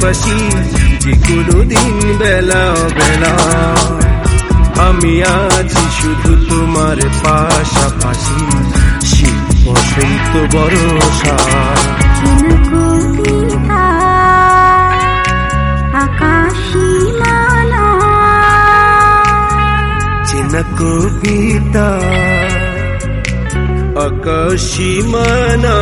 পাশাপাশি যে কোনো দিন বেলা বেলা আমি আছি শুধু তোমার পাশাপাশি শীত বসন্ত বর্ষা চেনা কবিতা আকাশী মানা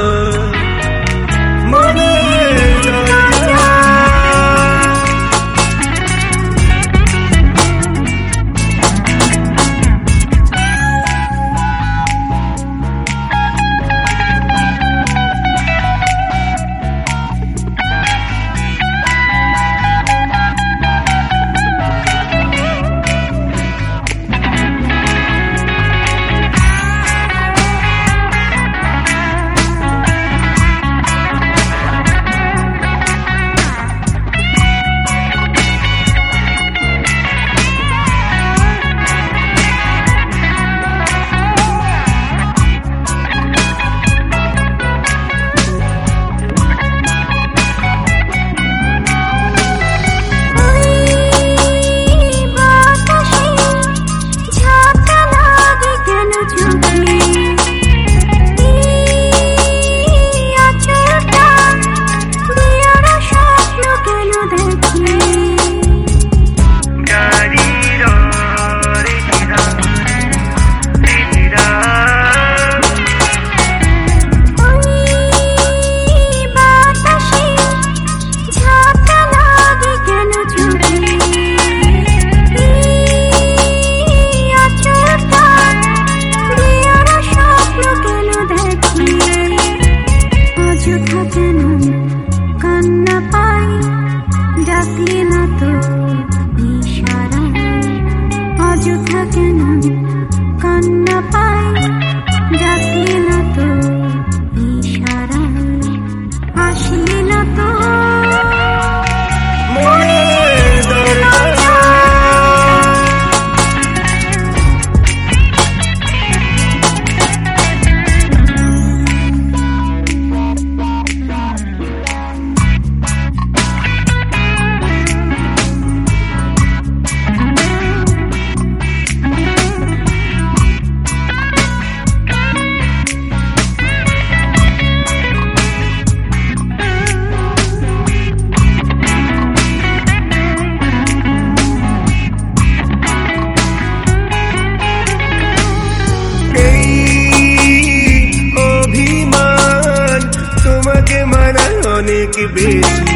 অনেক বেশি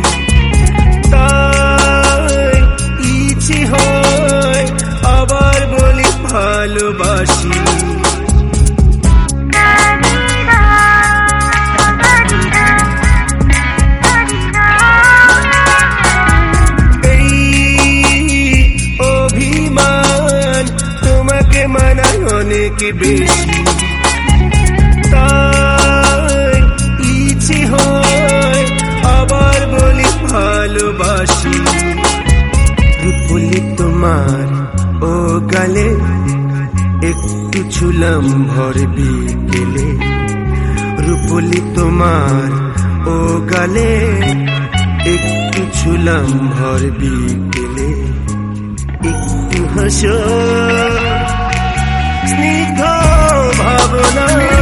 তাই ইচ্ছে হয় আবার বলি ভালোবাসি এই অভিমান তোমাকে মানায় অনেক বেশি তাই ইচ্ছে হয় আবার বলি ভালোবাসি রূপলি তোমার ও গালে একটু ছুলাম ভর বিকেলে রূপলি তোমার ও গালে একটু ছুলাম ভর বিকেলে একটু হাসো স্নিগ্ধ ভাবনা